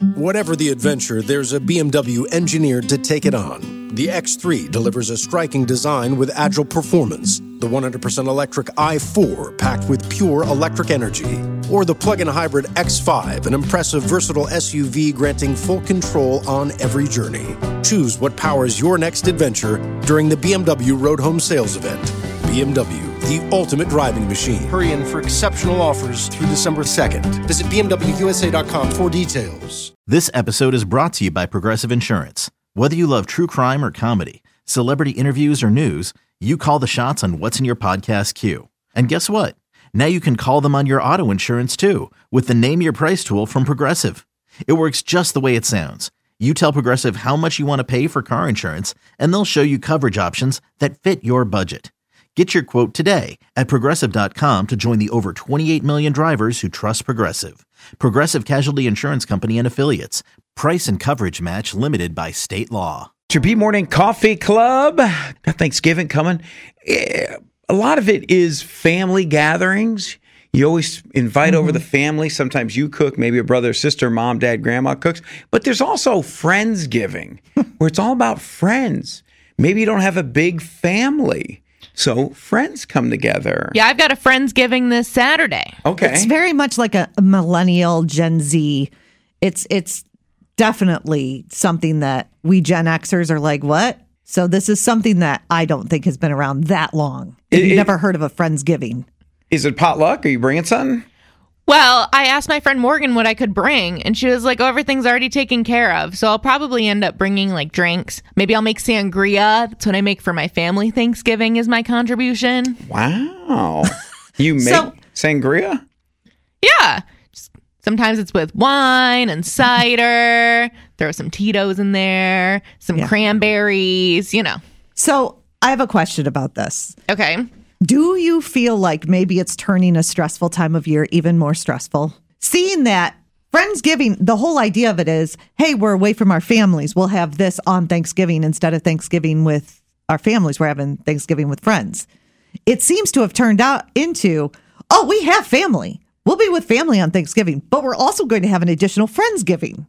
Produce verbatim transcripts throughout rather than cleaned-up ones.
Whatever the adventure, there's a B M W engineered to take it on. The X three delivers a striking design with agile performance. The one hundred percent electric i four packed with pure electric energy. Or the plug-in hybrid X five, an impressive versatile S U V granting full control on every journey. Choose what powers your next adventure during the B M W Road Home Sales Event. B M W, the ultimate driving machine. Hurry in for exceptional offers through December second. Visit B M W U S A dot com for details. This episode is brought to you by Progressive Insurance. Whether you love true crime or comedy, celebrity interviews or news, you call the shots on what's in your podcast queue. And guess what? Now you can call them on your auto insurance too with the Name Your Price tool from Progressive. It works just the way it sounds. You tell Progressive how much you want to pay for car insurance, and they'll show you coverage options that fit your budget. Get your quote today at Progressive dot com to join the over twenty-eight million drivers who trust Progressive. Progressive Casualty Insurance Company and Affiliates. Price and coverage match limited by state law. Your B Morning Coffee Club. Got Thanksgiving coming. Yeah, a lot of it is family gatherings. You always invite mm-hmm. over the family. Sometimes you cook, maybe a brother, sister, mom, dad, grandma cooks. But there's also Friendsgiving, where it's all about friends. Maybe you don't have a big family. So friends come together. Yeah, I've got a Friendsgiving this Saturday. Okay. It's very much like a millennial Gen Z. It's it's definitely something that we Gen Xers are like, what? So this is something that I don't think has been around that long. It, You've it, never heard of a Friendsgiving. Is it potluck? Are you bringing something? Well, I asked my friend Morgan what I could bring, and she was like, oh, everything's already taken care of. So I'll probably end up bringing, like, drinks. Maybe I'll make sangria. That's what I make for my family Thanksgiving is my contribution. Wow. You make so, sangria? Yeah. Sometimes it's with wine and cider. Throw some Tito's in there, some yeah. cranberries, you know. So I have a question about this. Okay. Do you feel like maybe it's turning a stressful time of year even more stressful? Seeing that Friendsgiving, the whole idea of it is, hey, we're away from our families. We'll have this on Thanksgiving instead of Thanksgiving with our families. We're having Thanksgiving with friends. It seems to have turned out into, oh, we have family. We'll be with family on Thanksgiving, but we're also going to have an additional Friendsgiving.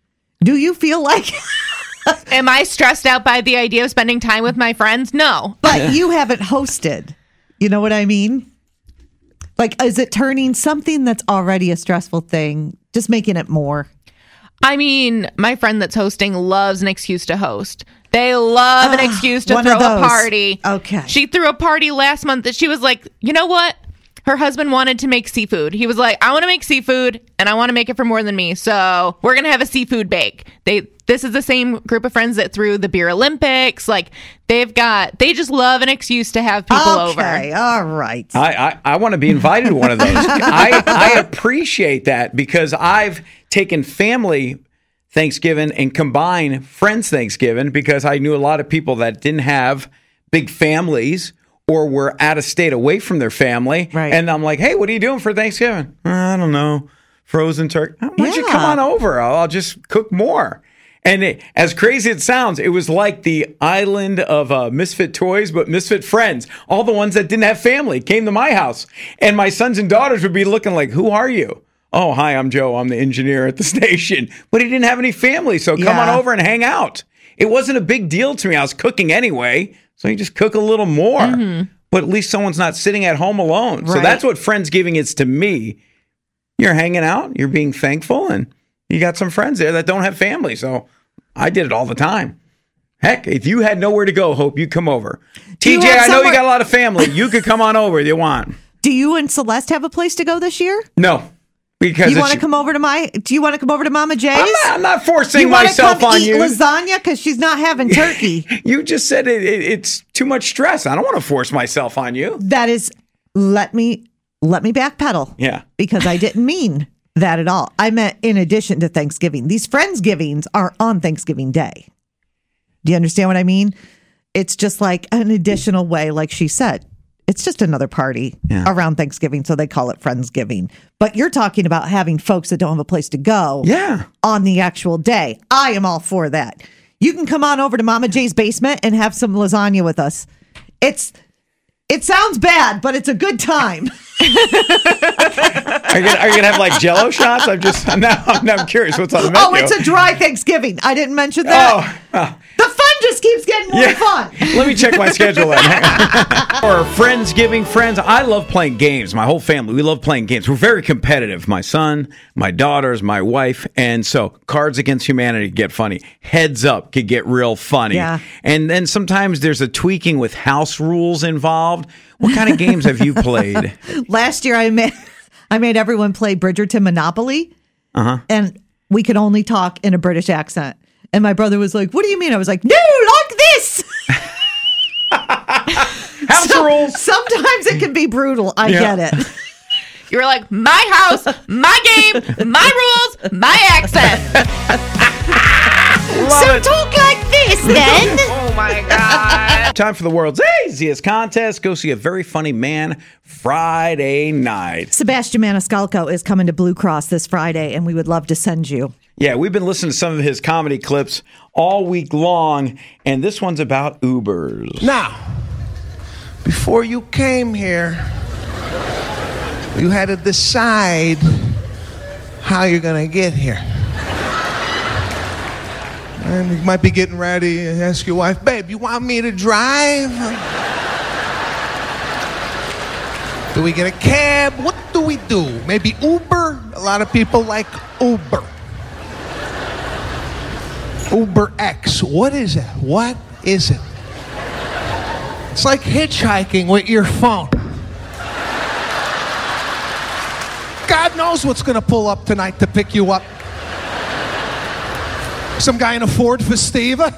Do you feel like... Am I stressed out by the idea of spending time with my friends? No. But you haven't hosted. You know what I mean? Like, is it turning something that's already a stressful thing, just making it more? I mean, my friend that's hosting loves an excuse to host. They love an excuse to throw a party. Okay. She threw a party last month that she was like, you know what? Her husband wanted to make seafood. He was like, I want to make seafood, and I want to make it for more than me. So we're going to have a seafood bake. They This is the same group of friends that threw the beer Olympics. Like, they've got, they just love an excuse to have people okay, over. Okay, all right. I, I, I want to be invited to one of those. I, I appreciate that because I've taken family Thanksgiving and combined friends Thanksgiving because I knew a lot of people that didn't have big families or were out of state away from their family. Right. And I'm like, hey, what are you doing for Thanksgiving? I don't know. Frozen turkey. Why don't yeah. you come on over? I'll, I'll just cook more. And it, as crazy as it sounds, it was like the island of uh, misfit toys, but misfit friends. All the ones that didn't have family came to my house. And my sons and daughters would be looking like, who are you? Oh, hi, I'm Joe. I'm the engineer at the station. But he didn't have any family, so come yeah. on over and hang out. It wasn't a big deal to me. I was cooking anyway, so you just cook a little more. Mm-hmm. But at least someone's not sitting at home alone. Right. So that's what Friendsgiving is to me. You're hanging out, you're being thankful, and you got some friends there that don't have family. So I did it all the time. Heck, if you had nowhere to go, Hope, you'd come over. T J, I know you got a lot of family. You could come on over if you want. Do you and Celeste have a place to go this year? No. Because you want to come over to my? Do you want to come over to Mama Jay's? I'm not, I'm not forcing you myself come on eat you. Lasagna because she's not having turkey. You just said it, it, it's too much stress. I don't want to force myself on you. That is, let me let me backpedal. Yeah, because I didn't mean that at all. I meant in addition to Thanksgiving. These Friendsgivings are on Thanksgiving Day. Do you understand what I mean? It's just like an additional way, like she said. It's just another party yeah. around Thanksgiving, so they call it Friendsgiving. But you're talking about having folks that don't have a place to go yeah. on the actual day. I am all for that. You can come on over to Mama Jay's basement and have some lasagna with us. It's It sounds bad, but it's a good time. Are you gonna, are you gonna have like Jello shots? I'm just I'm now I'm, now I'm curious what's on the menu. Oh, it's a dry Thanksgiving. I didn't mention that. Oh, oh. The fun just keeps getting more Yeah. fun. Let me check my schedule then. Or Friendsgiving, friends. I love playing games. My whole family, we love playing games. We're very competitive. My son, my daughters, my wife. And so Cards Against Humanity get funny. Heads Up could get real funny. Yeah. And then sometimes there's a tweaking with house rules involved. What kind of games have you played? Last year, I made I made everyone play Bridgerton Monopoly, Uh-huh. and we could only talk in a British accent. And my brother was like, "What do you mean?" I was like, "No, like this." House So- rules. Sometimes it can be brutal. I Yeah. get it. You were like, my house, my game, my rules, my accent. Love so it. talk like this, then. Oh my God. Time for the world's easiest contest. Go see a very funny man Friday night. Sebastian Maniscalco is coming to Blue Cross this Friday, and we would love to send you. Yeah, we've been listening to some of his comedy clips all week long, and this one's about Ubers. Now, before you came here, you had to decide how you're going to get here. And you might be getting ready and ask your wife, babe, you want me to drive? Do we get a cab? What do we do? Maybe Uber? A lot of people like Uber. Uber X. What is it? What is it? It's like hitchhiking with your phone. God knows what's going to pull up tonight to pick you up. Some guy in a Ford Festiva.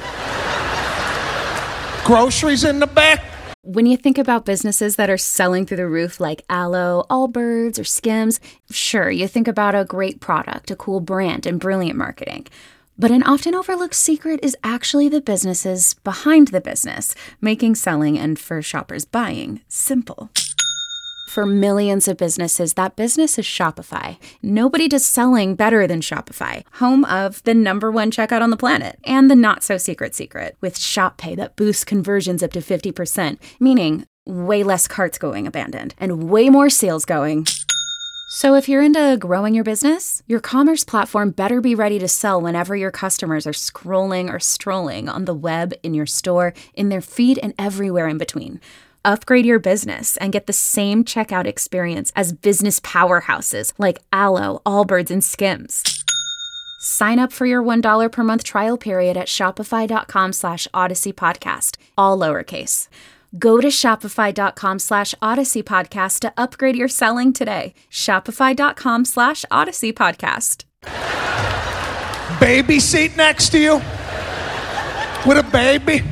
Groceries in the back. When you think about businesses that are selling through the roof like Aloe, Allbirds, or Skims, sure, you think about a great product, a cool brand, and brilliant marketing. But an often overlooked secret is actually the businesses behind the business, making selling and for shoppers buying simple. For millions of businesses, that business is Shopify. Nobody does selling better than Shopify, home of the number one checkout on the planet, and the not-so-secret secret, with Shop Pay that boosts conversions up to fifty percent, meaning way less carts going abandoned, and way more sales going. So if you're into growing your business, your commerce platform better be ready to sell whenever your customers are scrolling or strolling on the web, in your store, in their feed, and everywhere in between. Upgrade your business and get the same checkout experience as business powerhouses like Aloe, Allbirds, and Skims. Sign up for your one dollar per month trial period at shopify.com slash Odyssey Podcast, all lowercase. Go to shopify.com slash Odyssey Podcast to upgrade your selling today. Shopify.com slash Odyssey Podcast. Baby seat next to you with a baby.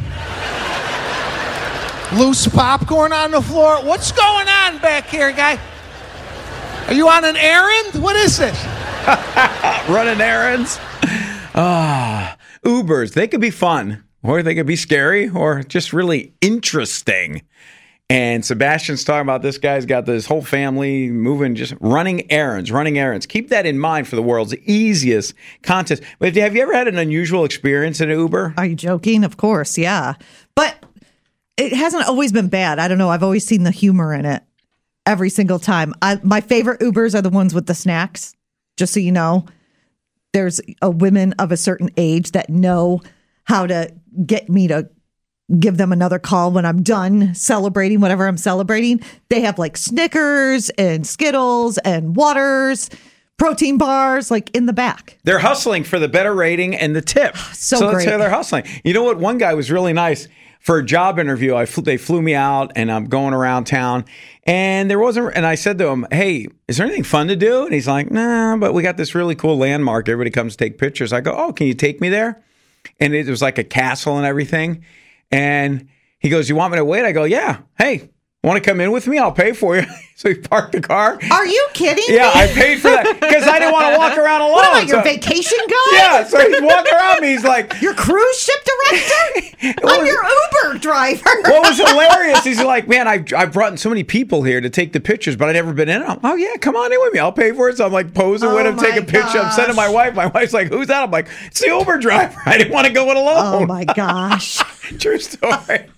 Loose popcorn on the floor. What's going on back here, guy? Are you on an errand? What is this? Running errands. Ah, Ubers. They could be fun, or they could be scary, or just really interesting. And Sebastian's talking about this guy's got this whole family moving, just running errands, running errands. Keep that in mind for the world's easiest contest. But have you ever had an unusual experience in an Uber? Are you joking? Of course, yeah. But it hasn't always been bad. I don't know. I've always seen the humor in it every single time. I, my favorite Ubers are the ones with the snacks. Just so you know, there's a women of a certain age that know how to get me to give them another call when I'm done celebrating whatever I'm celebrating. They have like Snickers and Skittles and waters, protein bars, like in the back. They're hustling for the better rating and the tip. So that's great. how they're hustling. You know what? One guy was really nice. For a job interview, I flew, they flew me out, and I'm going around town, and there wasn't. And I said to him, "Hey, is there anything fun to do?" And he's like, "Nah, but we got this really cool landmark. Everybody comes to take pictures." I go, "Oh, can you take me there?" And it was like a castle and everything. And he goes, "You want me to wait?" I go, "Yeah. Hey, want to come in with me? I'll pay for you." So he parked the car. Are you kidding Yeah, me? I paid for that because I didn't want to walk around alone. What am I, your So- vacation guide? Yeah, so he's walking around me. He's like, Your cruise ship director? I'm your Uber driver. what was hilarious? He's like, man, I I brought so many people here to take the pictures, but I never been in. I'm, oh yeah, come on in with me. I'll pay for it. So I'm like posing with Oh him, taking my picture. I'm sending my gosh. wife. My wife's like, who's that? I'm like, it's the Uber driver. I didn't want to go it alone. Oh my gosh. True story.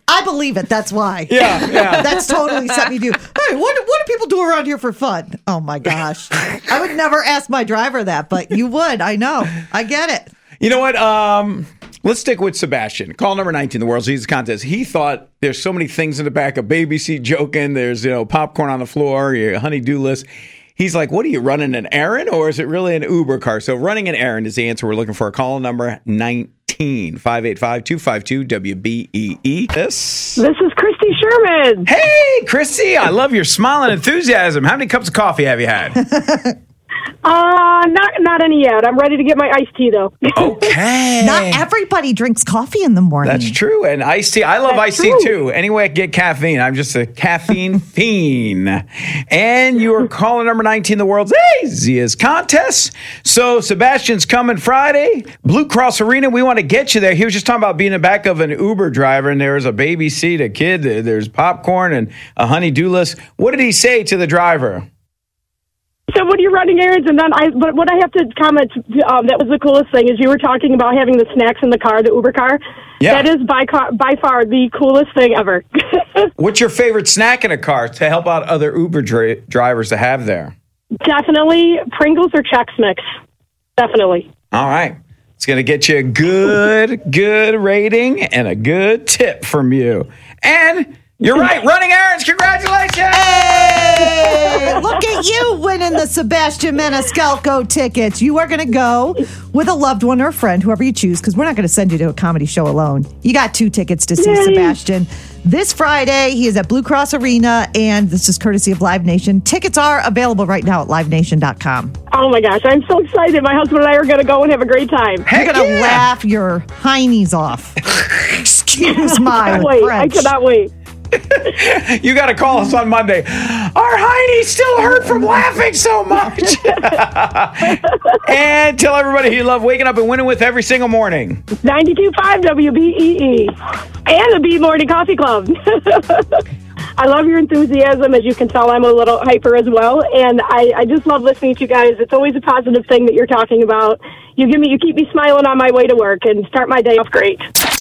I believe it. That's why. Yeah, yeah. That's totally set me to. Hey, what, what do people do around here for fun? Oh, my gosh. I would never ask my driver that, but you would. I know. I get it. You know what? Um, let's stick with Sebastian. Call number nineteen, the World's Easiest Contest. He thought there's so many things in the back, a baby seat joking. There's, you know, popcorn on the floor, your honey-do list. He's like, what are you, running an errand, or is it really an Uber car? So running an errand is the answer we're looking for. Call number nineteen, five eight five, two five two, W B E E. This This is Christy Sherman. Hey, Christy, I love your smile and enthusiasm. How many cups of coffee have you had? Uh, not not any yet. I'm ready to get my iced tea, though. Okay. Not everybody drinks coffee in the morning. That's true. And iced tea. I love That's iced tea, true. too. Anyway, I get caffeine. I'm just a caffeine fiend. And you are calling number nineteen, the World's Easiest Contest. So Sebastian's coming Friday. Blue Cross Arena, we want to get you there. He was just talking about being in the back of an Uber driver, and there was a baby seat, a kid, there's popcorn, and a honey-do list. What did he say to the driver? So when you're running errands, and then I, but what I have to comment, um, that was the coolest thing, is you were talking about having the snacks in the car, the Uber car. Yeah. That is by car, by far the coolest thing ever. What's your favorite snack in a car to help out other Uber dri- drivers to have there? Definitely Pringles or Chex Mix. Definitely. All right. It's going to get you a good, good rating and a good tip from you. And you're right. Running errands. Congratulations. Hey, look at you winning the Sebastian Maniscalco tickets. You are going to go with a loved one or a friend, whoever you choose, because we're not going to send you to a comedy show alone. You got two tickets to see Yay. Sebastian. This Friday, he is at Blue Cross Arena, and this is courtesy of Live Nation. Tickets are available right now at live nation dot com. Oh my gosh, I'm so excited. My husband and I are going to go and have a great time. Heck You're going to yeah. laugh your heinies off. Excuse my I wait. French. I cannot wait. You got to call us on Monday. Our hiney still hurt from laughing so much. And tell everybody who you love waking up and winning with every single morning. ninety-two point five W B E E and the B Morning Coffee Club. I love your enthusiasm. As you can tell, I'm a little hyper as well, and I, I just love listening to you guys. It's always a positive thing that you're talking about. You give me, you keep me smiling on my way to work and start my day off great.